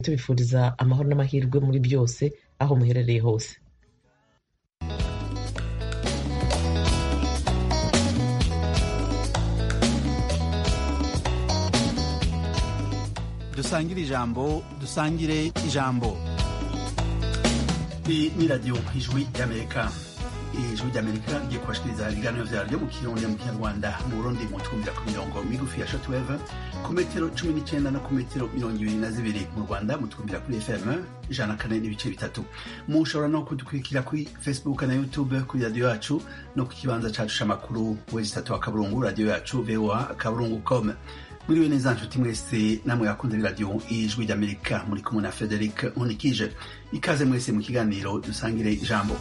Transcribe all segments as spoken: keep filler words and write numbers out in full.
tubifuriza amahoro n'amahirwe muri byose aho muherereye hose. dusangire ijambo dusangire ijambo ni radio Ijwi ry'Amerika. Ijwi ry'Amerika rigiye kubashikiriza ibiganiro vyaryo mu Kirundi mu Kinyarwanda mu Burundi mu twumvira ku mirongo migufi ya shortwave ku metero cumi n'icenda no ku metero mirongo ibiri na zibiri. Mu Rwanda mu twumvira kuri F M ijana na kane n'ibice bitatu. Mushobora no kudukurikira kuri Facebook na YouTube kuri radio yacu no ku kibanza cacu c'amakuru website wa Kaburungu radio yacu v o a kaburungu dot com. Mwiriwe neza nshuti mwese namwe yakunze radio Ijwi ry'Amerika, muri kumwe na Frederic Unikije. Ikaze mwese mu kiganiro dusangire ijambo.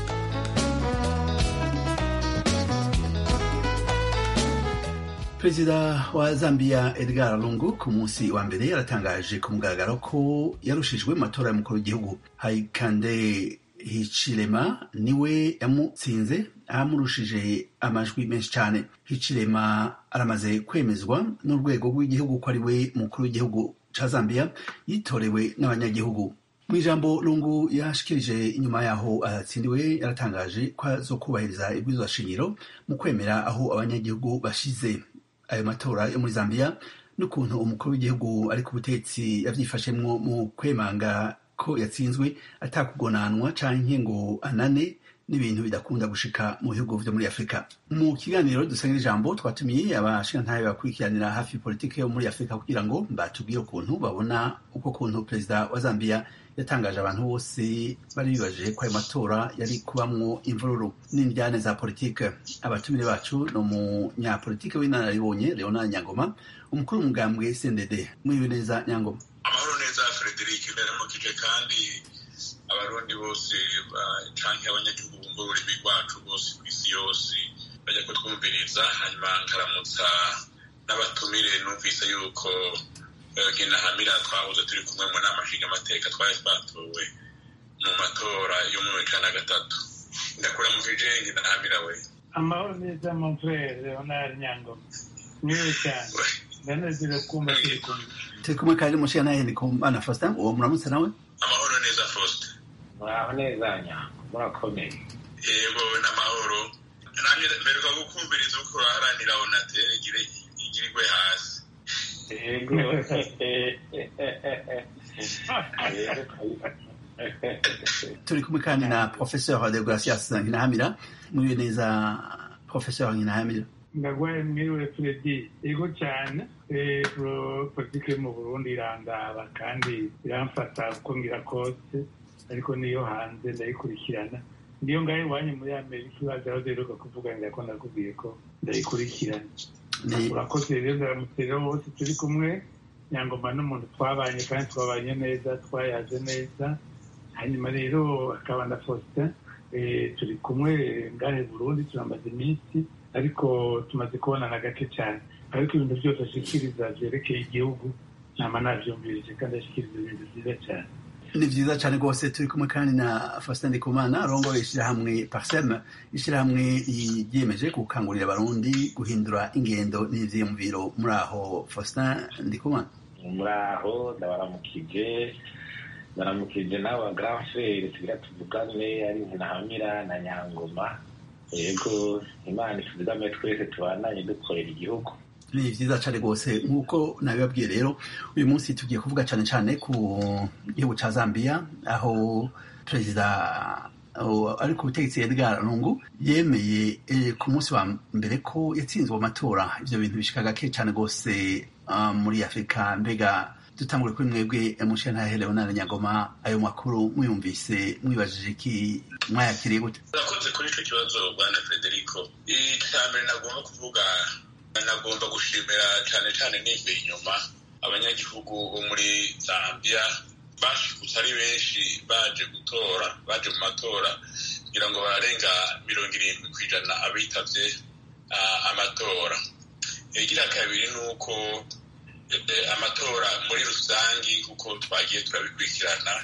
Perezida wa Zambia Edgar Lungu ku munsi wa mbere yaratangaje ku mugaragaro ko yarushijwe mu matora y'umukuru w'igihugu. Hakainde Hichilema niwe yamutsinze amurushije amajwi menshi cyane. Hichilema aramaze kwemezwa n'urwego rw'igihugu ko ari we mukuru w'igihugu ca Zambia yitorewe n'abanyagihugu. Mu ijambo Lungu yashikirije inyuma yaho atsindiwe, yaratangaje ko azokubahiriza ibwirizwa shingiro mu kwemera aho abanyagihugu bashize ayo matora yo muri Zambia n'ukuntu umukuru w'igihugu ari ku butetsi yavyifashemwo mu kwemanga ko yatsinzwe atakugonanwa canke ngo anane n'ibintu bidakunda gushika mu bihugu vyo muri Afrika. Mu kiganiro dusangira ijambo twatumiye abashingantahe bakurikiranira hafi politike yo muri Afrika kugira ngo batubwire ukuntu babona uko kuntu perezida wa Zambia yatangaje abantu bose bari bibaje ko ayo matora yari kubamwo imvururu n'indyane za politike. Abatumire bacu no mu nyapolitike w'inararibonye Leonard Nyangoma, umukuru w'umugambwe S N D D. Mwiriwe neza Nyangoma. Amahoro neza Frederic, ndaramukije kandi abarundi bose canke abanyagihugu bumva ururimi rwacu bose kw'isi yose bajya kutwumviriza. Hanyuma nkaramutsa n'abatumire, numvise yuko Nginahamira twahoze turi kumwe mu nama nshingamateka twari twatowe mu matora yo mu ijana na gatatu. Ndakuramukije Nginahamira we. Amahoro neza mon frère Leonard Nyangoma. Mwiwe cyane. Ndanezerewe kumva turi kumwe. Turi kumwe kandi mushingantahe Ndikumana Faustin, uwo muramutse nawe? Amahoro neza Faustin. Muraho neza Nyangoma, murakomeye. Yego n'amahoro. Namwe mberuka gukumviriza uko uraharanira Onatere igire igirirwe hasi. Yego. Turi kumwe kandi na Professeur Deogracias Nkinahamira. Mwiriwe neza Professeur Nkinahamira. Ndagwaye mwiriwe Fredi. Yego cyane. Eh politike mu Burundi irandaba kandi iramfata uko ngira kose, ariko niyo hanze ndayikurikirana. Ndiyo ngaye wanye muri Amerika bazaho deruka kuvuga ngo ko nakubwiye ko ndayikurikirana. Urakoze rero ndaramutse bose turi kumwe. Nyangoma n'umuntu twabanye kandi twabanye neza, twayaze neza. Hanyuma rero akaba na Faustin, eh turi kumwe ngahe Burundi turamaze iminsi, ariko tumaze kubonana gake cyane. Ariko ibintu byose ashikiriza byerekeye igihugu nama navyumvirije kandi ashikiriza ibintu byiza cyane. Ni vyiza cyane rwose. Turi kumwe kandi na Faustin Ndikumana arongoye ishirahamwe Parsem, ishirahamwe ryiyemeje gukangurira abarundi guhindura ingendo n'ivyiyumviro. Muri aho Faustin Ndikumana? Muraho, ndabaramukije. Ndaramukije n'aba grand frère tugira tuvugane ari Nkinahamira na Nyangoma. Yego, Imana ituzigame twese tubananye dukorera igihugu. Ni vyiza cyane rwose. Nk'uko nabibabwiye rero, uyu munsi tugiye kuvuga cyane cyane ku gihugu ca Zambia, aho perezida ari ku butegetsi Edgar Lungu yemeye eh, ku munsi wa mbere ko yatsinzwe mu matora. Ivyo bintu bishika gake cyane rwose uh, muri Afrika. Mbega dutangure kuri mwebwe mushingantahe Leonard Nyangoma, ayo makuru mwiyumvise mwibajije iki, mwayakiriye gute? Urakoze kuri ico kibazo bwana Federico. Icambere nagomba kuvuga, nagomba gushimira cyane cyane nivuye inyuma abanyagihugu bo muri Zambia bashikutse ari benshi baje gutora, baje mu matora kugira ngo bararenga mirongo irindwi kw'ijana abitavye amatora. Igira kabiri nuko amatora muri rusangi kuko twagiye turabikurikirana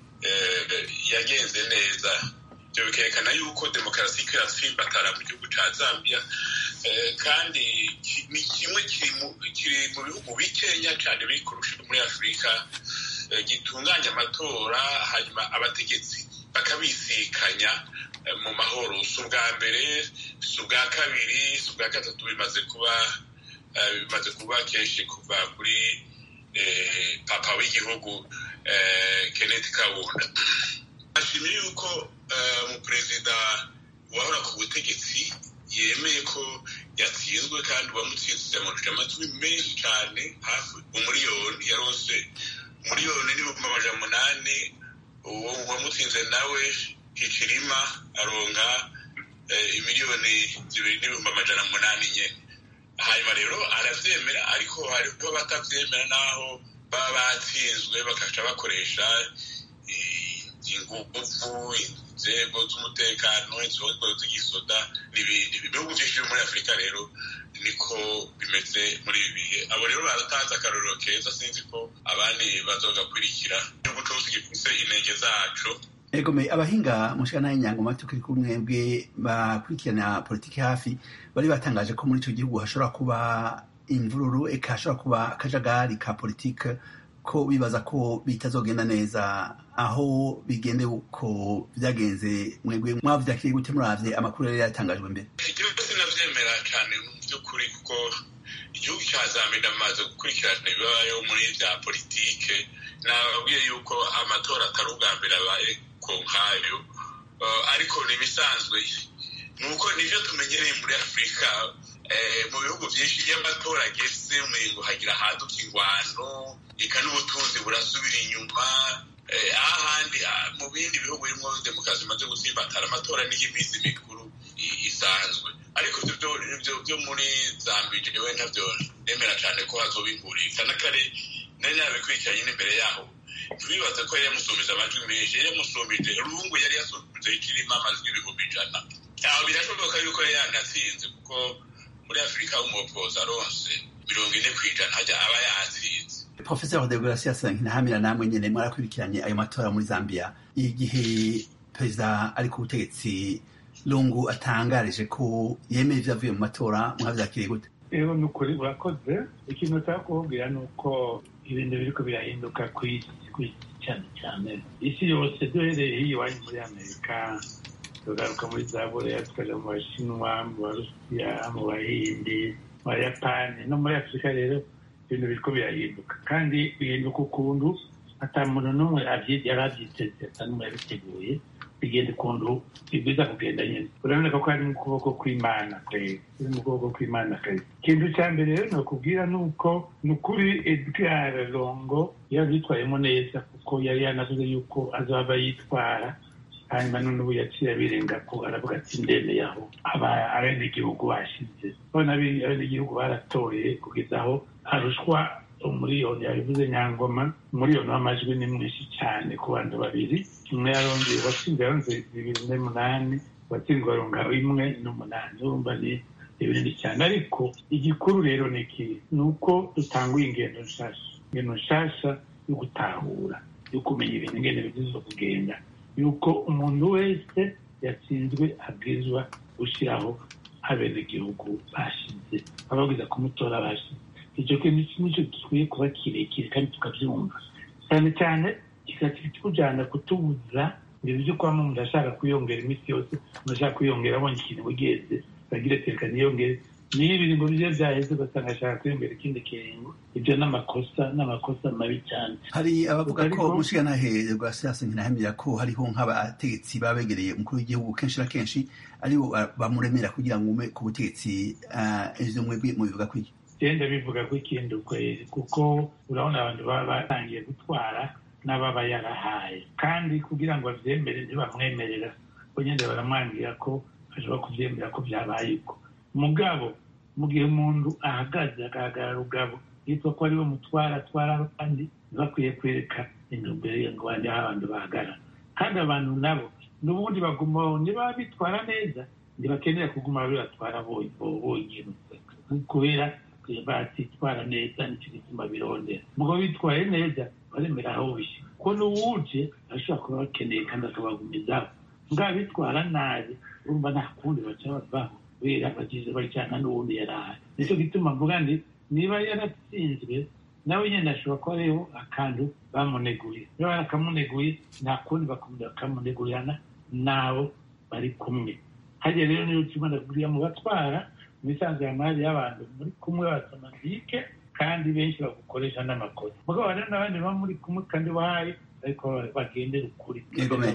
yagenze neza. Ibyo bikerekana yuko demokarasi iratsimbatara mu gihugu ca Zambia, kandi ni kimwe kiri mu bihugu bikenya cyane biri kurusha muri Afurika gitunganya amatora hanyuma abategetsi bakabisikanya mu mahoro. Si ubwa mbere, si ubwa kabiri, si ubwa gatatu, bimaze kuba bimaze kuba kenshi kuva kuri papa w'igihugu Kenneth Kaunda. ashimiye yuko umuperezida wahora ku butegetsi yemeye ko yatsinzwe kandi uwamutsinze yamurusha amajwi menshi cyane, hafi umuriyoni, yarose umuriyoni n'ibihumbi amajana umunani. uwo wamutsinze nawe Hichilema aronka imiliyoni zibiri n'ibihumbi amajana umunani nyene. hanyuma rero aravyemera, ariko hariho batavyemera naho baba batsinzwe bakaca bakoresha inguvu, inzego z'umutekano, inzego z'igisoda n'ibindi. ibihugu vyinshi muri Afurika rero niko bimeze muri ibi bihe. abo rero baratanze akarorero keza, sinzi ko abandi bazogakurikira. igihugu cose gifise intege zaco. Egome, abahinga mushikana y'Inyangoma tukiri kumwe bwe bakurikirana politiki hafi bari batangaje ko muri ico gihugu hashobora kuba imvururu, eka hashobora kuba akajagari ka politiki, ko bibaza ko bitazogenda neza. aho bigende uko vyagenze mwebwe mwavyakiriye gute muravye amakuru yari yatangajwe mbere? igihugu sinavyemera cane mu vy'ukuri, kuko igihugu ca Zambia ndamaze gukurikirana ibibayo muri vya politike. nababwiye yuko amatora atari ubwa mbere abaye ko nkayo, ariko nibisanzwe nuko nivyo tumenyereye muri Afurika. mu bihugu vyinshi iyo amatora ageze umengo hagira haduka ingwano, eka n'ubutunzi burasubira inyuma. ahandi mu bindi bihugu birimwo demokarasi imaze gutsimbatara, amatora niyo iminsi mikuru isanzwe. ariko ivyo vyo muri Zambia jewe ntavyo nemera cane ko hazoba ihurika. na kare nari nabikurikiranye n'imbere yaho, ntibibaze ko yari yamusumbije amajwi menshi. yari yamusumbije Lungu, yari yasumbije Hichilema amajwi ibihumbi ijana. aho birashoboka yuko yari yanatsinze, kuko muri Afurika umuopoza aronse mirongo ine kw'ijana hajya aba yatsinze. Professeur Deogratias Nkinahamira, namwe nyene mwarakurikiranye ayo matora muri Zambia. igihe perezida ari ku butegetsi Lungu atangarije ko yemeye ivyavuye mu matora, mwavyakiriye gute? Ego nukuri urakoze. ikintu nshaka kubabwira ni uko ibintu biriko birahinduka kw'isi cyane cyane. isi yose duhereye hiyo iwanyu muri Amerika, tugaruka muri za Korea, tukaja mu Bashinwa, mu Barusiya, mu Bahindi, mu Bayapani no muri Afurika. rero ibintu biriko birahinduka, kandi bihinduka ukuntu ata muntu n'umwe yari avyiteze, ata n'umwe yabiteguye. bigenda ukuntu biza kugenda nyene. uraboneka ko ari mu kuboko kw'Imana kwezi, uri mu kuboko kw'Imana kwezi. ikintu ca mbere rero nokubwira ni uko ni ukuri Edgar Lungu yavyitwayemo neza, kuko yari yanavuze yuko azoba yitwara. hanyuma none ubu yaciye abirenga ko aravuga ati ndemeye aho abenegihugu bashize. none abenegihugu baratoye kugeza aho harushwa umuriyoni, yabivuze Nyangoma, umuriyoni w'amajwi ni mwinshi cyane ku bantu babiri. umwe yarongeye, watsinze yaronse bibiri n'umunani, watsinzwe aronga imwe n'umunani. urumva ni ibinini cyane. ariko igikuru rero ni iki, ni uko dutanguye ingendo nshasha, ingendo nshasha yo gutahura, yo kumenya ibintu ingene bigize kugenda, yuko umuntu wese yatsinzwe abwirizwa gushyiraho abenegihugu bashize, ababwiza kumutora bashize. icyo kintu nicyo gikwiye kuba kirekire kandi tukabyumva cyane cyane, kikatujyana kutubuza ibintu byo kuba umuntu ashaka kwiyongera iminsi yose, umuntu ashaka kwiyongera abonye ikintu wigeze bagira tereka niyongere. niyo ibiringo bye byaheze ugasanga ashaka kwiyongera ikindi kiringo. ibyo n'amakosa n'amakosa mabi cyane. hari abavuga ko mushikanahe rwa siasa Nkinahamira ko hariho nk'abategetsi babegereye umukuru w'igihugu kenshi na kenshi aribo bamuremera kugira ngo ume ku butegetsi. ivyo mwebwe mubivuga kwiki? genda bivuga ko ikindi ukwezi, kuko urabona abantu baba batangiye gutwara n'ababa yarahaye, kandi kugira ngo bavyemere ntibamwemerera, bo nyene baramwangira ko ashobora kuvyemera ko vyabaye uko. mugabo mu gihe umuntu ahagaze agahagarara rugabo, yitwa ko ariwe mutwara atwara abandi, bakwiye kwereka intumbero ngo bandi aho abantu bahagarara. kandi abantu nabo n'ubundi bagumaho, niba bitwara neza ntibakenera kuguma bibatwara bonyine, kubera batitwara neza nicyo gituma birondera. mugabo bitwaye neza baremera aho bishya, ko n'uwuje ashobora kuba bakeneye kandi akabagumizaho. mugabo bitwara nabi, urumva nta kundi baca bavaho, kubera bagize bajyana n'uwundi yari ahari. nicyo gituma mvuga ndi niba yaratsinzwe nawe nyine ashobora kuba ariho akantu bamuneguye niba barakamuneguye nta kundi bakamunegurana nabo bari kumwe hajya rero niyo utuma ndaguriya mu batwara imisanzu y'amari y'abantu muri kumwe basamandike kandi benshi bagukoresha n'amakosa mugabo hari n'abandi baba muri kumwe kandi bahaye ariko bagendera ukuri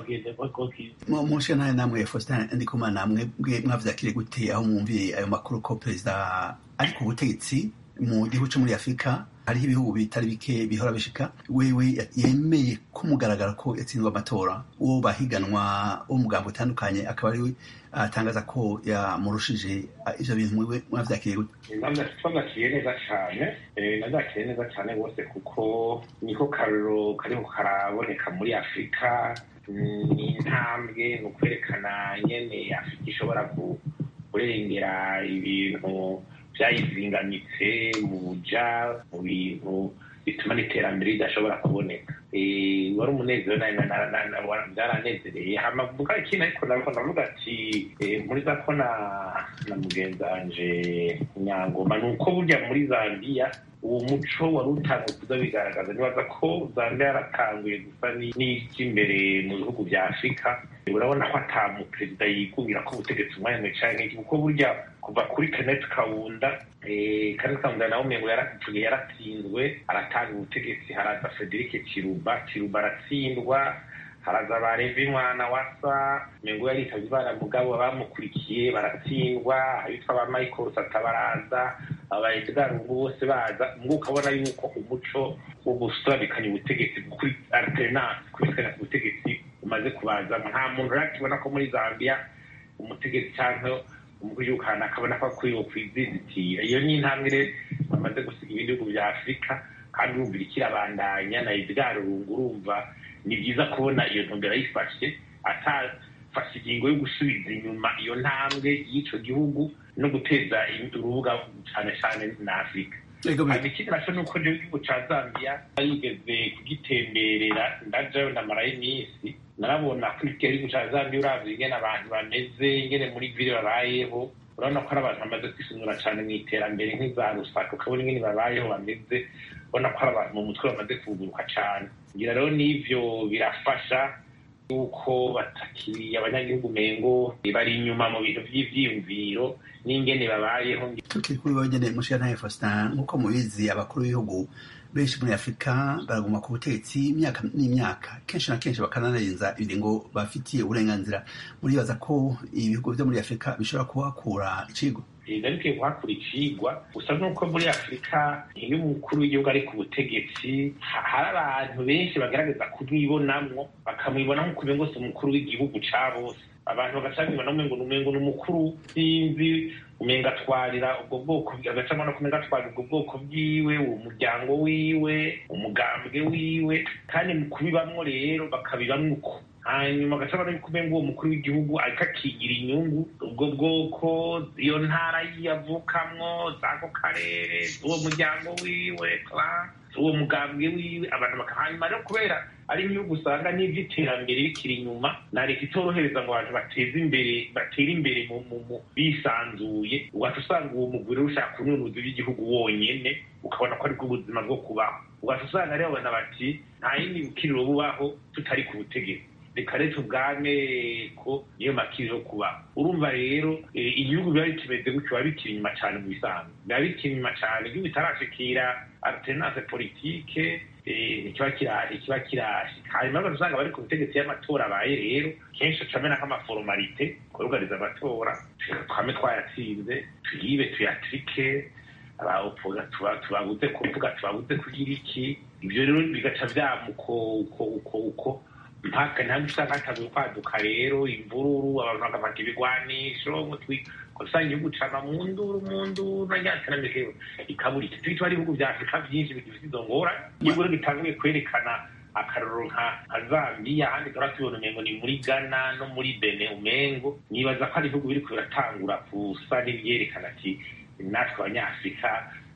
mushe nawe namwe Faustin Ndikumana namwe mwavyakire gute aho mwumviye ayo makuru ko perezida ari ku butegetsi mu gihugu cyo muri Afurika hariho ibihugu bitari bike bihora bishika wewe yemeye kumugaragara ko yatsinzwe amatora uwo bahiganwa wo mugambo utandukanye akaba ari atangaza ko yamurushije ivyo bintu mwe mwavyakiriye gute twavyakiye neza cane navyakiye neza cane bose kuko niko karero kariko karaboneka muri Afurika ni intambwe mu kwerekana nyene Afurika ishobora kurengera ibintu vyayizingamitse mu buja mu bintu bituma n'iterambere ridashobora kuboneka wari umunezero byaranezereye hamavuga ikintu ariko nariko ndavuga ati muri za ko na mugenzi wanje Nyangoma nuko burya muri Zambia uwo muco wari utanguye kuza bigaragaza nibaza ko Zambia yaratanguye gusa n'ivy'imbere mu bihugu vya Afurika urabona ko ata mu perezida yikubira ko ubutegetsi umwanya mwe canke kuko burya kuva kuri Kenneth Kaunda Kenneth Kaunda nawe umengo yaratsinzwe yaratsinzwe aratanga ubutegetsi haraza Frederic Chiluba Chiluba aratsindwa haraza Barevi mwana wasa umengo yaritavye bana mugabo bamukurikiye baratsindwa abitwa ba Michael Satabaraza abayitgaru bose baza ngo ukabona yuko umuco wo gusabikanya ubutegetsi kuri alternance kubikana ubutegetsi umaze kubaza nta muntu rakibona ko muri Zambia umutegetsi cyangwa umuguyukana akabona ko akwiye kwizizitira iyo ni intambwe bamaze gusiga ibindi bihugu bya Afurika kandi urumva ikirabandanya na Edgar Lungu urumva ni byiza kubona iyo ntumbero yifashe atafashe ingingo yo gusubiza inyuma iyo ntambwe y'ico gihugu no guteza urubuga cyane cyane na Afurika ikindi naco nuko igihugu ca Zambia yarigeze kugitemberera ndajayo ndamarayo iminsi narabona ko igihugu ca Zambia uravye ingene abantu bameze ingene muri vile babayeho urabona ko ari abantu bamaze kwisumura cane mw'iterambere nk'iza Lusaka ukabona ingene babayeho bameze ubona ko ari abantu mu mutwe bamaze kuguruka cane ngira rero n'ivyo birafasha yuko batakiri abanyagihugu mengo bari inyuma mu bintu vy'ivyiyumviro n'ingene babayeho tukiri kuri bagene mushira naye Faustin nkuko mubizi abakuru b'ibihugu benshi muri Afurika baraguma ku butegetsi imyaka n'imyaka kenshi na kenshi bakananarenza ibiringo bafitiye uburenganzira muribaza ko ibihugu byo muri Afurika bishobora kuhakura icigo Igarike kuhakura icigwa gusa nuko muri Afurika iyo umukuru w'igihugu ari ku butegetsi hari abantu benshi bagaragaza kumwibonamwo bakamwibona nk'uko bengose umukuru w'igihugu ca bose abantu bagacabibona umengo n'umengo n'umukuru sinzi umenga atwarira ubwo bwoko agacamo no kumenga atwarira ubwo bwoko bwiwe uwo muryango wiwe umugambwe wiwe kandi mu kubibamwo rero bakabibamwo uko hanyuma agacamo no kumenga uwo mukuru w'igihugu ariko akigira inyungu ubwo bwoko iyo ntara yavukamwo zako karere uwo muryango wiwe uwo mugambwe wiwe abantu bakahanyuma rero kubera ari inyungu usanga n'ivy'iterambere bikiri inyuma na leta itorohereza ngo abantu bateze imbere batera imbere mu bisanzuye ugaca usanga uwo mugwire ushaka kununuza iby'igihugu wonyene ukabona ko aribwo ubuzima bwo kubaho ugaca usanga rero abana bati nta yindi bukiriro bubaho tutari ku butegetsi reka rero tubwane ko niyo makiri yo kubaho urumva rero igihugu biba bikimeze gutyo biba bikiri inyuma cane mu bisanzwe biba bikiri inyuma cane igihugu bitarashikira alternance politique ikiba kirashika ikiba kirashika hanyuma ugasanga bari ku butegetsi y'amatora abaye rero kenshi acamena nk'amaforomalite kurugariza amatora twame twayatsinze tuyibe tuyatrike abaopora tubabuze kuvuga tubabuze kugira iki ivyo rero bigaca vyamuko uko uko uko mpaka ntabwo usanga hatabuye kwaduka rero imvururu abantu bagafata ibigwanisho mutwi usanga igihugu cama mu nduru mu nduru nanyakanamike ikabura iki twitwa ari ibihugu vya Afurika vyinshi bifite izo ngorane igihugu rero gitanguye kwerekana akarorero nka Zambia ahandi tora tubona umengo ni muri Ghana no muri Benin umengo nibaza ko ari ibihugu biriko biratangura kusa n'ivyerekana ati natwe abanyafurika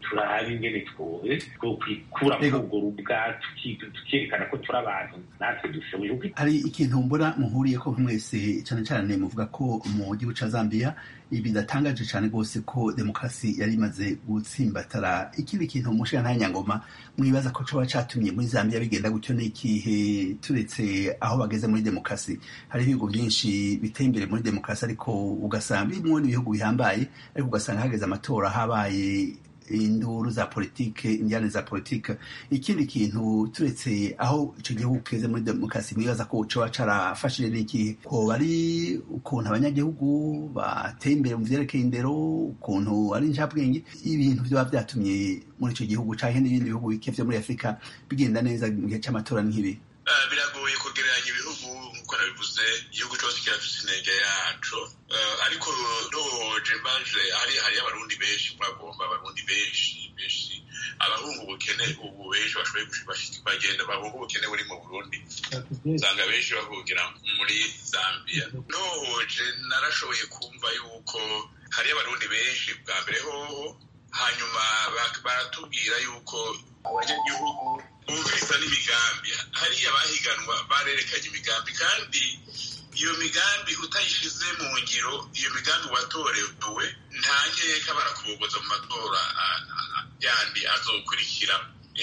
turabe ingene twowe twokwikura muri urwo rubwa tukerekana ko turi abantu natwe dushoboye. Hari ikintu mbona muhuriyeko mwese cane cane muvuga ko mu gihugu ca Zambia bidatangaje cane rwose ko demokarasi yari imaze gutsimbatara. Ikindi kintu mushira nta nyangoma mwibaza ko coba catumye muri Zambia bigenda gutyo n'ikihe, turetse aho bageze muri demokarasi? Hari ibihugu byinshi biteye imbere muri demokarasi ariko ugasanga bimwe n'ibihugu bihambaye, ariko ugasanga hageze amatora habaye induru za politike, injyane za politike. Ikindi kintu turetse aho ico gihugu keze muri demokarasi mwibaza ko coba carafashije n'ikihe? Ko bari ukuntu abanyagihugu bateye imbere mu vyerekeye indero, ukuntu ari njabwenge, ibintu vyoba vyatumye muri ico gihugu canke n'ibindi bihugu bike vyo muri Afurika bigenda neza mu gihe c'amatora nk'ibi? Biragoye kugereranya ibihugu nk'uko nabivuze, igihugu cyose kirafise intege yaco, ariko noje mbaje hari hari abarundi benshi bagomba abarundi benshi benshi abahungu ubukene ubu benshi bashoboye bagenda bahunga ubukene buri mu Burundi, usanga benshi bahugira muri Zambia. Noje narashoboye kumva yuko hari abarundi benshi bwa mbere hoho, hanyuma baratubwira yuko abanyagihugu bumviriza n'imigambi. Hariya abahiganwa barerekanye imigambi, kandi iyo migambi utayishize mu ngiro, iyo migambi watorewe nta nkeka barakubogoza mu matora yandi azokurikira.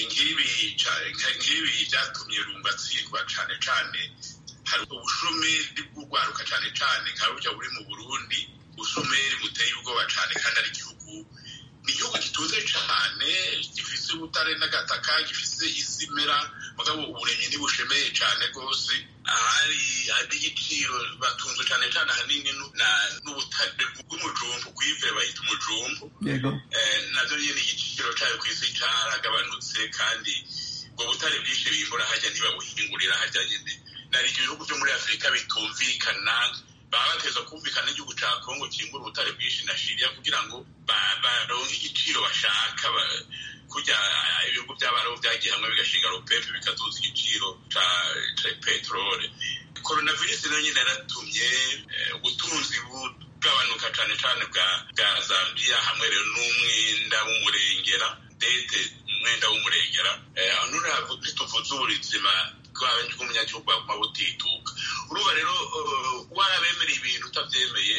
Ngibi byatumye Lungu atsindwa cane cane. Hari ubushomeri bw'urwaruka cane cane nka burya buri mu Burundi, ubushomeri buteye ubwoba cane, kandi ari igihugu ni igihugu gituze cane, gifise ubutare n'agataka, gifise isimera, mugabo uburimyi ntibushemeye cane rwose. Ahari hari igiciro batunzwe cane cane ahanini n'ubutare bw'umujumbu, kw'ivre bayita umujumbu. Navyo nyene igiciro cayo kw'isi caragabanutse, kandi ubwo butare bwinshi bimbura harya ntibabuhingurira harya nyene. Nari ibihugu vyo muri Afurika bitumvikana, baba bateza kumvikana n'igihugu ca Kongo kimbura ubutare bwinshi na Syria kugira ngo baronke igiciro bashaka, kurya ibihugu by'abarabu byagiye hamwe bigashinga ropepe bikaduza igiciro ca peterole. Coronavirus nayo nyene yaratumye ubutunzi bugabanuka cane cane bwa Zambia, hamwe rero n'umwenda w'umurengera, dete umwenda w'umurengera. Aho ntituvuze ubuzima bw'umunyagihugu bwaguma butituka. Uruba rero warabemereye ibintu utavyemeye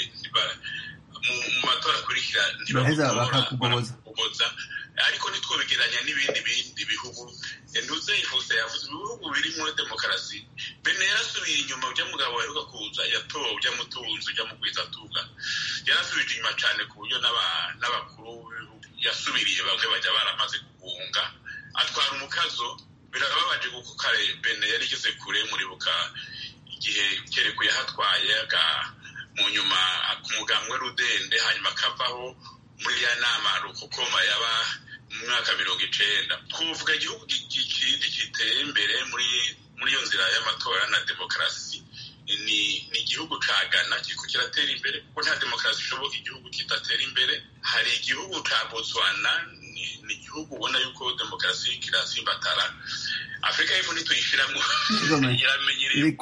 mu matora akurikira ntibakugoboza, ariko nitwobigeranya n'ibindi bindi bihugu. Ntuze yifuse yavuze ibihugu biri muri demokarasi. Bene yarasubiye inyuma, ujya mugabo waheruka kuza yatowe, ujya mutunzi, ujya mugwizatunga, yarasubije inyuma cane ku buryo n'abakuru yasubiriye bamwe bajya baramaze guhunga, atwara umukazo. Birababaje kuko kare Bene yari igeze kure, muribuka igihe kereko yahatwaye mu nyuma ku mugambwe Rudende, hanyuma akavaho muri ya nama rukokoma yaba mu mwaka mirongo icenda. Kuvuga igihugu kindi kiteye imbere muri muri iyo nzira y'amatora na demokarasi ni ni igihugu ca Ghana kiriko kiratera imbere, kuko nta demokarasi ishoboka igihugu kidatera imbere. Hari igihugu ca Botswana, ni igihugu ubona yuko demokarasi kirasimbatara. Afrika y'Epfo ntituyishiramwo, iramenyereye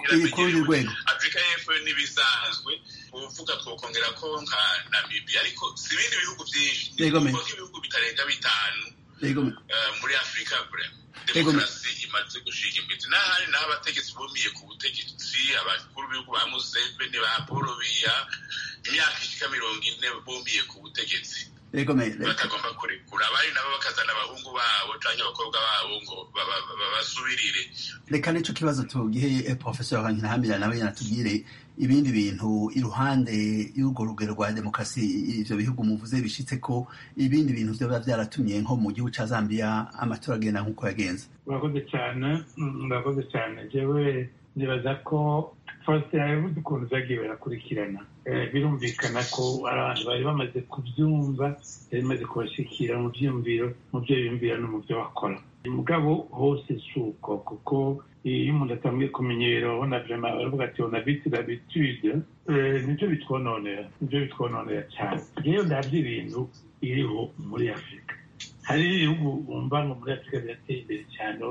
Afrika y'Epfo n'ibisanzwe. Uvuga twokongera ko nka Namibia, ariko si ibindi bihugu vyinshi, kuko ibihugu bitarenga bitanu muri Afrika. Demokarasi imaze gushinga imizi, n'ahari naho abategetsi bumiye ku butegetsi, abakuru b'ibihugu ba Museveni, ba Paul Biya, imyaka ishika mirongo ine bumiye ku butegetsi, batagomba kurekura. Abari nabo bakazana abahungu babo canke abakobwa babo ngo babasubirire. Reka nico kibazo tugiheye Professor Nkinahamira, nawe yanatubwire ibindi bintu iruhande y'urwo rugero rwa demokarasi ivyo bihugu muvuze bishitse ko, ibindi bintu vyoba vyaratumye nko mu gihugu ca Zambia amatora agenda nk'uko yagenze. Murakoze cyane, murakoze cyane. Jewe nibaza ko Faustin yavuze ukuntu vyagiye birakurikirana. Birumvikana ko abantu bari bamaze kuvyumva, bari bamaze kubashikira mu vyiyumviro, mu vyo biyumvira no mu vyo bakora. Mugabo hose suko, kuko iyo umuntu atangiye kumenyera, ubona vraiment baravuga ati on habite l'habitude, nivyo bitwononera, nivyo bitwononera cyane. Rero ndavye ibintu iriho muri Afurika. Hari ibihugu bumva ngo muri Afurika birateye imbere cyane, ubona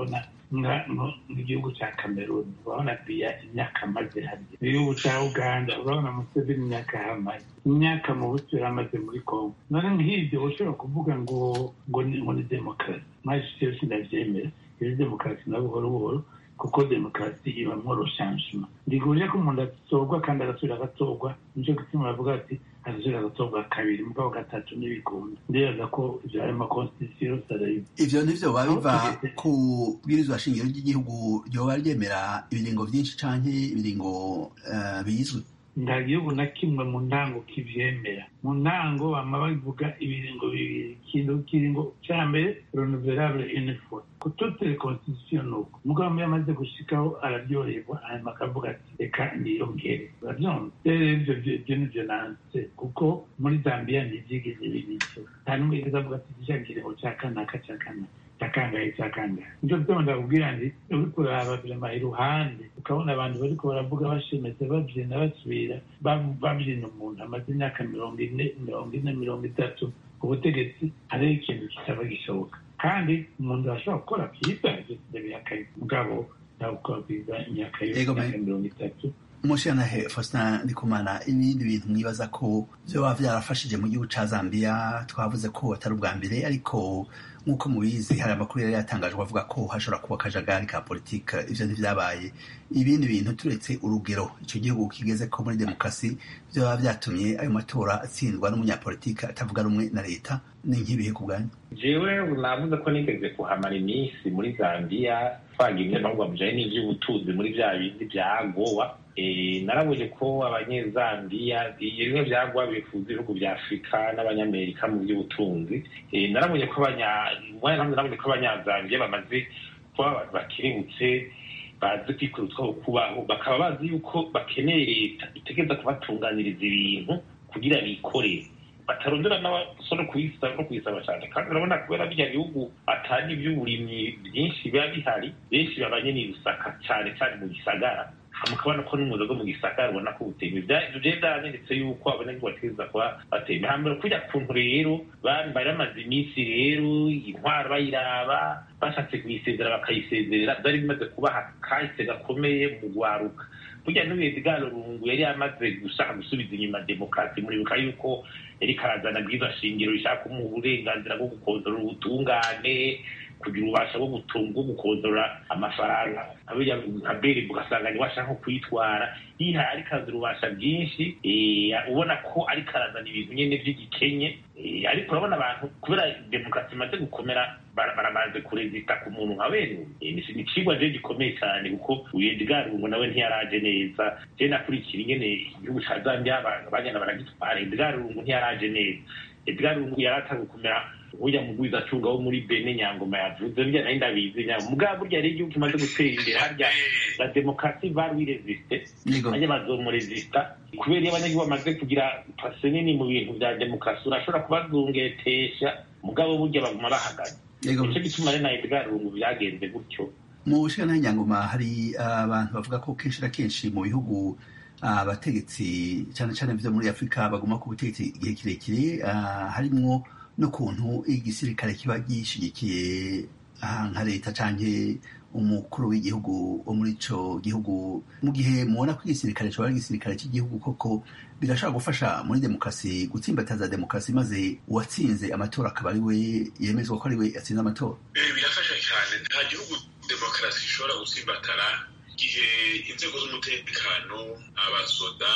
nk'igihugu cya Cameroon urabona biya imyaka amaze harya igihugu cya Uganda urabona Museveni imyaka hamaze imyaka mu buto yaramaze muri Congo none nk'ibyo ushobora kuvuga ngo ngo ni demokarasi maze cyose ndabyemera iyo demokarasi na buhoro buhoro kuko demokarasi ibamwo rochangement ndiguje ko umuntu atorwa kandi agasubira agatorwa nicyo gituma bavuga ati azira agatorwa kabiri mugabo gatatu n'ibigunda nderaza ko ivyo ari amakonstitusiyo sarayi ivyo nivyo babiva ku bwirizwa shingiro ry'igihugu ryoba ryemera ibiringo vyinshi canke ibiringo uh, bizwi nta gihugu na kimwe mu ntango kivyemera mu ntango bama bavuga ibiringo bibiri ikintu kiringo ca mbere renouvelable une fois ku toute les constitutions nuko mugabo yamaze gushikaho araryoherwa hanyuma akavuga ati reka niyongere uravyumva rero ivyo vyo nivyo nanse kuko muri Zambia ntivyigeze bibitse nta n'umwe yigeze avuga ati ija kiringo ca kanaka ca kanaka takangaye takangaye njo byo ndakubwira ndi uriko uraba vyama iruhande ukabona abantu bariko baravuga bashemetse bavyina basubira bavyina umuntu amaze imyaka mirongo ine mirongo ine mirongo itatu ubutegetsi hariho ikintu kitaba gishoboka kandi umuntu ashobora gukora byiza bihakaye mugabo ntabwo bwiza imyaka y'imyaka mirongo itatu Mushanahe Faustin Ndikumana ibindi bintu mwibaza ko vyoba vyarafashije mu gihugu ca Zambia twavuze ko atari ubwa mbere ariko nk'uko mubizi hari amakuru yari yatangajwe avuga ko hashobora kuba akajagari ka politika ivyo ntivyabaye ibindi bintu turetse urugero ico gihugu kigeze ko muri demokarasi vyoba vyatumye ayo matora atsindwa n'umunyapolitika atavuga rumwe na leta ni nk'ibihe ku bwanyu jewe navuze ko nigeze kuhamara iminsi muri Zambia twagiye n'ahubwo mujanye n'ivy'ubutunzi muri vya bindi vyagowa narabonye ko abanyezambiya bimwe byagwa bifuza ibihugu bya Afurika n'abanyamerika mu by'ubutunzi narabonye ko narabonye ko abanyazambiya bamaze kuba bakirebutse bazi kwikura utwabo kubaho bakaba bazi yuko bakeneye leta itegeza kubatunganiriza ibintu kugira bikorere batarondera n'abasore kuyisaba no kuyisaba cyane kandi urabona kubera bijya bihugu atari iby'uburimyi byinshi biba bihari benshi babanye n'ibisaka cyane cyane mu gisagara mukabona ko n'umuzo go mu gisagara ubona ko buteme ibyo byanditse yuko abanyagihugu bategeza kuba bateme hambere kujya kuntu rero bari bamaze iminsi rero intwaro bayiraba bashatse kuyisezera bakayisezerera byari bimaze kubaha kahise gakomeye mu gwaruka burya n'ubuye bwalo rungu yari yamaze gushaka gusubiza inyuma demokarasi muri buka yuko yari karazana bwiza shingiro rishaka mu burenganzira bwo gukontorora ubutungane kugira ubasha bwo gutunga gukontorora amafaranga abiya nkabere bugasanga ni washaka kwitwara yiha ari kazi rubasha byinshi ubona ko ari karazana ibintu nyene by'igikenye ariko urabona abantu kubera demokarasi imaze gukomera baramaze kurezita ku muntu nka bene ni ikigwa je gikomeye cyane kuko uyedgar ngo nawe ntiyaraje neza je nakurikira ingene igihugu ca Zambia abanyana baragitwara Edgar ngo ntiyaraje neza Edgar ngo yarataga kumera uya mugwiza cunga wo muri Bene Nyangoma yavuze bya nari ndabizi nyangoma mugabo burya ari igihugu kimaze gutera imbere harya la démocratie va lui résister anye bazomu resista kubera abanyagihugu bamaze kugira pase nini mu bintu bya demokarasi urashobora kubazungetesha mugabo burya baguma bahagaze icyo gituma rero na Edgar ngo byagenze gutyo mu bushana Nyangoma hari abantu bavuga ko kenshi na kenshi mu bihugu abategetsi cyane cyane byo muri Afrika baguma ku butegetsi igihe kirekire harimwo n'ukuntu igisirikare kiba gishigikiye nka leta canke umukuru w'igihugu wo muri ico gihugu mu gihe mubona ko igisirikare cyo ari igisirikare cy'igihugu koko birashobora gufasha muri demokarasi gutsimbataza demokarasi maze uwatsinze amatora akaba ari we yemezwa ko ari we yatsinze amatora birafasha cyane nta gihugu demokarasi ishobora gutsimbatara igihe inzego z'umutekano abasoda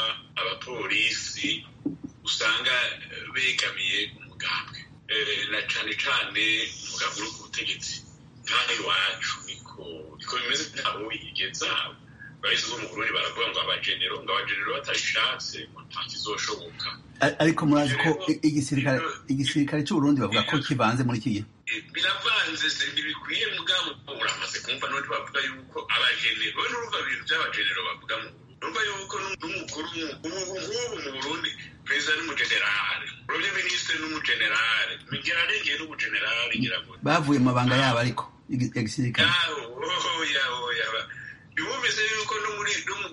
abapolisi usanga begamiye umugambwe na cane cane umugambwe uri ku butegetsi nk'aho iwacu niko niko bimeze ntabo wigeza bahise bo mu Burundi baravuga ngo abagenero ngo abagenero batabishatse nta kizoshoboka ariko murazi ko igisirikare igisirikare cy'u Burundi bavuga ko kivanze muri iki gihe biravanze se ntibikwiye mugabo uramaze kumva n'undi bavuga yuko abagenero we n'uruva ibintu by'abagenero bavuga mu urumva yuko n'umukuru ubu ngubu mu Burundi perezida n'umugenerale premier ministre n'umugenerale migera rengeye n'umugenerale ngira ngo bavuye mu mabanga yabo ariko igisirikare oya oya bimeze yuko no muri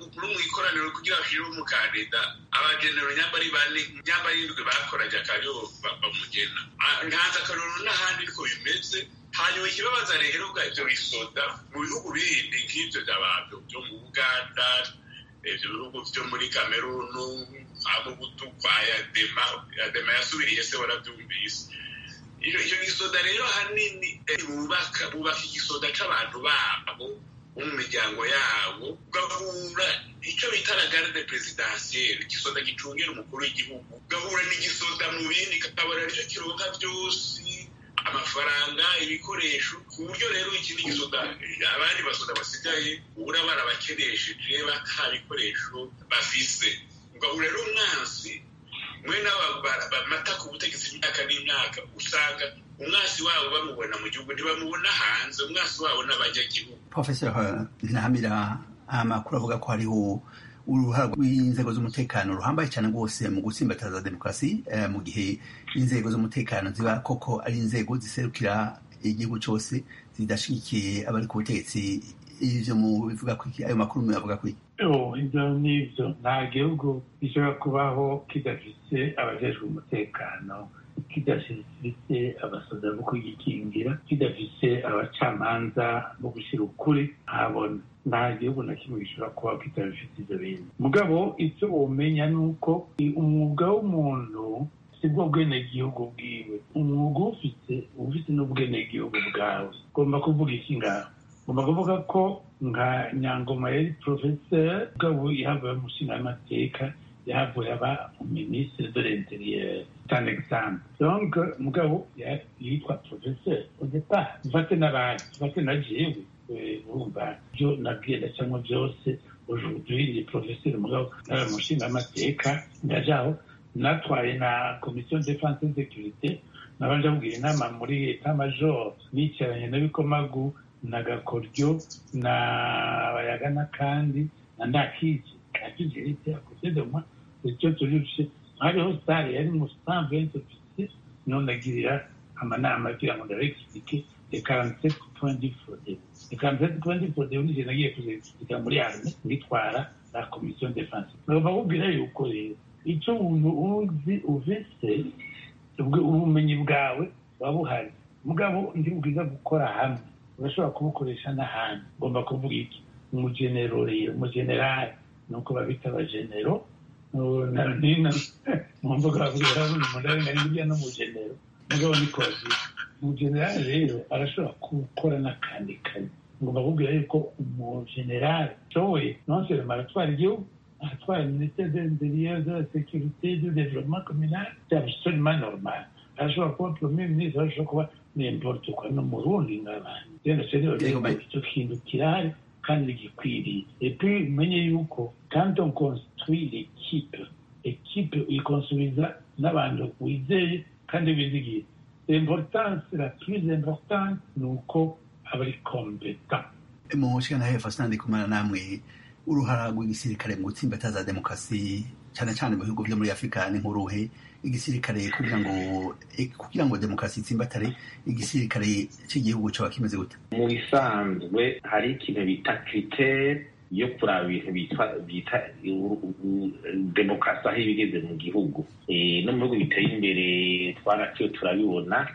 mu ikoraniro kugira bashireho umukandida abagenero nyambari bane nyambari indwi bakoraje akariho bamugena ntanze akarorero n'ahandi ariko bimeze. Hanyuma ikibabaza rero bwa ivyo bisoda mu bihugu bindi nk'ivyo by'abantu byo mu Uganda, ivyo bihugu byo muri Kamerunu, abo gutukwa ya dema ya dema yasubiriye se warabyumvise. Iyo iyo gisoda rero hanini bubaka bubaka igisoda c'abantu babo mu miryango yabo gahura icyo bita la garde presidentielle, igisoda gicungera umukuru w'igihugu gahura n'igisoda mu bindi katabara ryo kironka byose amafaranga ibikoresho ku buryo rero ikindi gisoda abandi basoda basigaye ubura barabakenesheje bata bikoresho bafise ugahura rero umwansi mwe n'abamata ku butegetsi imyaka n'imyaka usanga umwasi wabo bamubona mu gihugu ntibamubona hanze, umwasi wabo n'abanyagihugu. Professor Ntahamira, amakuru avuga ko hariho uruhara rw'inzego z'umutekano ruhambaye cyane rwose mu gutsimbataza demokarasi mu gihe inzego z'umutekano ziba koko ari inzego ziserukira igihugu cyose zidashigikiye abari ku butegetsi. Ivyo mu bivuga ko ayo makuru muyavuga ko ivyo n'ivyo nta gihugu gishobora kubaho kidafise abajejwe umutekano, kidafise abasoda bo kugikingira, kidafise abacamanza bo gushira ukuri ahabona. Nta gihugu na kimwe gishobora kubaho kitabifite ivyo bintu. Mugabo icyo womenya ni uko umwuga w'umuntu sibwo bwenegihugu bwiwe, umwuga ufite ufite n'ubwenegihugu bwawe. Ugomba kuvuga iki ngaho? Ugomba kuvuga ko nka Nyangoma yari professeur, mugabo yahavuye umushingamateka, yahavuye aba ministre de l'intérieur, c'est un exemple. Donc mugabo yitwa professeur au départ. Mfate n'abandi, mfate na jewe urumva byo nabwiye cyangwa byose aujourd'hui les professeurs mugabo n'amushingamateka ndajaho natwaye na commission de défense et sécurité nabanje kubwira inama muri état major nicaranye n'abikomagu na Gakoryo na Bayagana kandi na Ndakije akije lite à côté de moi icyo tujuje hariho sare yari mu cent vingt officiers non nagirira amanama kugira ngo ndaexplique les quarante-sept points du fraude. Les quarante-sept points du fraude ni je nagiye kuzexpliquer muri arme ngitwara la commission de défense. Nagomba kubwira yuko rero icyo umuntu uzi uvise ubumenyi bwawe wabuhari mugabo ndi bwiza gukora hamwe urashobora kubukoresha n'ahandi. Ngomba kuvuga iki? Umugenero rero umugenerali nuko babita abagenero na nina mu mvuga bavuga umudari ngari bijya no mugenero mugabo niko umugenerali rero arashobora gukora n'akandi kazi. Ngomba kubwira yuko umugenerali showe non seulement aratwara igihugu, atwara ministère de l'intérieur, de la sécurité, du développement communal, c'est absolument normal. Arashobora kuba premier ministre, arashobora kuba n'importe quoi no mu Burundi n'abandi. Rero rero icyo kintu kirahari kandi gikwiriye. Et puis umenye yuko quand on construit l'équipe, équipe ikonsubiza n'abantu wizeye kandi bizigiye. L'importance la plus importante ni uko abari compétent. Mu nshingano ya Faustin Ndikumana namwe uruhara rw'igisirikare mu gutsimbataza demokarasi cyane cyane mu bihugu byo muri Afurika ni nk'uruhe? Igisirikare kugira ngo kugira ngo demokarasi itsimbatare igisirikare cy'igihugu cyo kimeze gute? Mu bisanzwe hari ikintu bita critère yo kuraba ibintu bitwa bita demokarasi aho ibigeze mu gihugu. No mu bihugu biteye imbere twaraciye turabibona.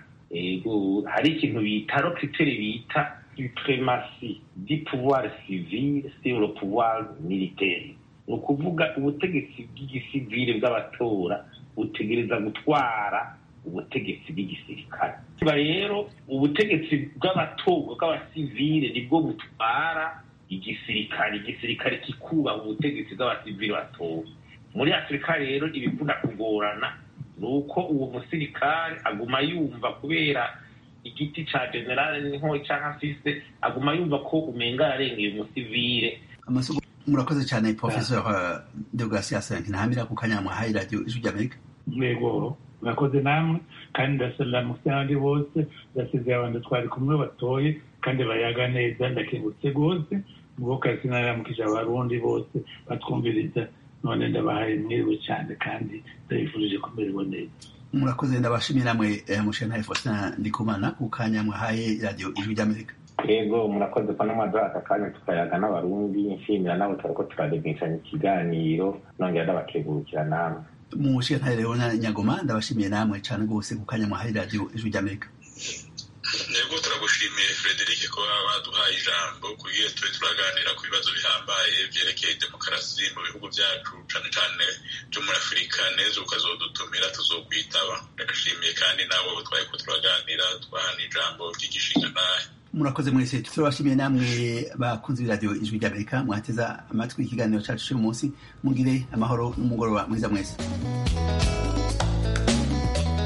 Hari ikintu bita ro critère bita suprématie du pouvoir civil sur le pouvoir militaire. Ni ukuvuga ubutegetsi bw'igisivile bw'abatora butegereza gutwara ubutegetsi bw'igisirikare. Rero ubutegetsi bw'abatorwa bw'abasivile nibwo butwara igisirikare, igisirikare kikubaha ubutegetsi bw'abasivile batowe. Muri Afurika rero ibikunda kugorana nuko uwo musirikare aguma yumva kubera igiti ca generale niho cyangwa afise aguma yumva ko umenga yarengeye umusivile. Amasugo murakoze cyane Professor Deogratias Ntahamira ku kanyamwa hayi radio Ijwi ry'Amerika. Mwego murakoze namwe kandi ndasalamu cyane bose ndasize abantu twari kumwe batoye kandi bayaga neza ndakebutse gose mubo kasi naramukije abarundi bose batwumviriza none ndabahaye mwiriwe cyane kandi ndabifurije kumererwa neza. Murakoze ndabashimira namwe mushana Faustin Ndikumana ku kanyamwa hayi radio Ijwi ry'Amerika. yego murakoze ko n'amaduha aka kanya tukayaga n'abarundi nshimira nabo turiko turaregesanya ikiganiro nongera ndabakegurukira namwe mushikantare rero na Nyangoma ndabashimiye namwe cane gose ku kanya mwahaye radio Ijwi ry'Amerika. Nego turagushimiye Frederic ko waduhaye ijambo kugira tube turaganira ku bibazo bihambaye vyerekeye demokarasi mu bihugu vyacu cane cane byo muri Afurika neza ukazodutumira tuzokwitaba. Ndashimiye kandi nawe twaye ko turaganira twahana ijambo ry'igishinga naye. Murakoze mwese turabashimiye namwe bakunze radio Ijwi ry'Amerika mwateza amatwi ikiganiro cyacu cy'uyu munsi mugire amahoro n'umugoroba mwiza mwese.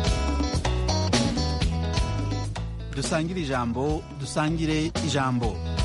dusangire ijambo dusangire ijambo